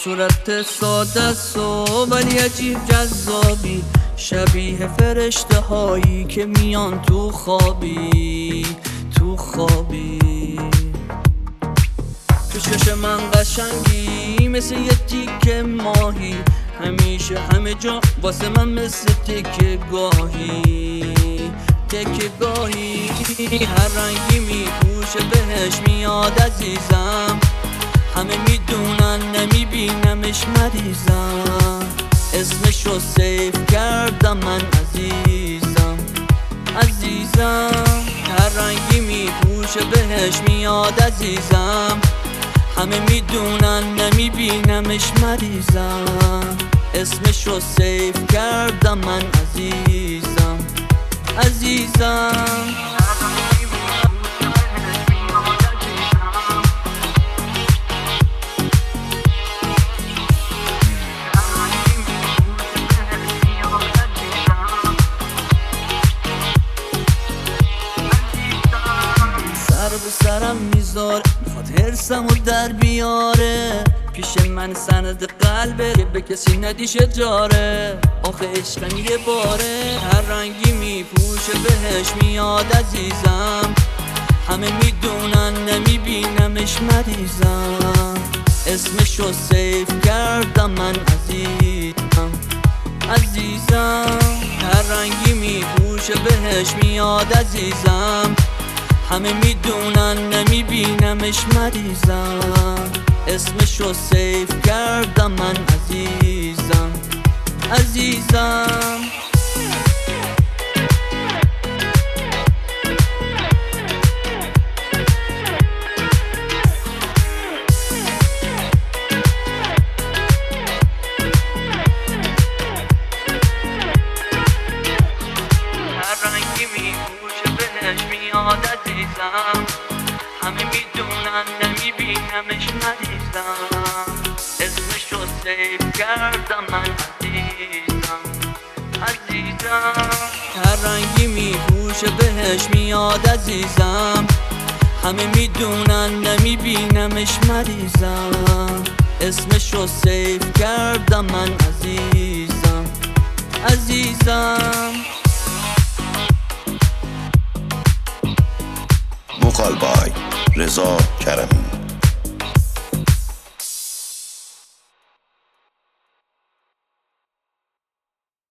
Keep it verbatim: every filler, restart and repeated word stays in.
صورت ساده است ولی عجیب جذابی، شبیه فرشته هایی که میان تو خوابی تو خوابی. تو چش من قشنگی مثل یه تیکه ماهی، همیشه همه جا واسه من مثل تکه گاهی تکه گاهی. هر رنگی میپوشه بهش میاد عزیزم، همه میدونن نمیبینمش مریضم. اسمشو سیف کردم من عزیزم عزیزم. هر رنگی میپوشه بهش میاد عزیزم، همه میدونن نمیبینمش مریضم. اسمشو سیف کردم من عزیزم عزیزم. سر به سرم میذاره میخواد هرسمو در بیاره، پیش من سند قلبه که به کسی ندیش جاره. آخه عشقم یه باره، هر رنگی میپوشه بهش میاد عزیزم، همه میدونن نمیبینمش مریضم. اسمشو سیف کردم من عزیزم عزیزم. هر رنگی میپوشه بهش میاد عزیزم، همه میدونن نمیبینمش مریضم. اسمشو سیف کردم من عزیزم عزیزم. هر رنگی میپوشه بهش میاد عزیزم، همه میدونن نمیبینمش مریضم. اسمشو سیف کردم من عزیزم عزیزم. هر رنگی میپوشه بهش میاد عزیزم، همه میدونن نمیبینمش مریضم. اسمشو سیف کردم من عزیزم عزیزم. وکال بای رضا کرمی.